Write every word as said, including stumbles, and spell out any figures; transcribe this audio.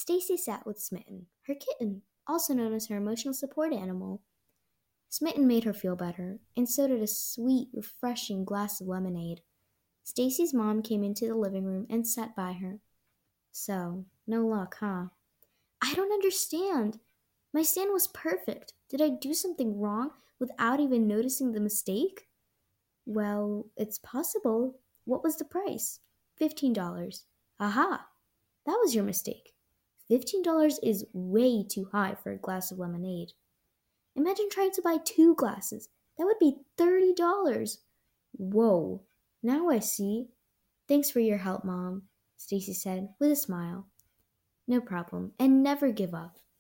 Stacy sat with Smitten, her kitten, also known as her emotional support animal. Smitten made her feel better, and so did a sweet, refreshing glass of lemonade. Stacy's mom came into the living room and sat by her. So, no luck, huh? I don't understand. My stand was perfect. Did I do something wrong without even noticing the mistake? Well, it's possible. What was the price? Fifteen dollars. Aha! That was your mistake. Fifteen dollars is way too high for a glass of lemonade. Imagine trying to buy two glasses. That would be thirty dollars. Whoa. Now I see. Thanks for your help, Mom, Stacy said with a smile. No problem, and never give up.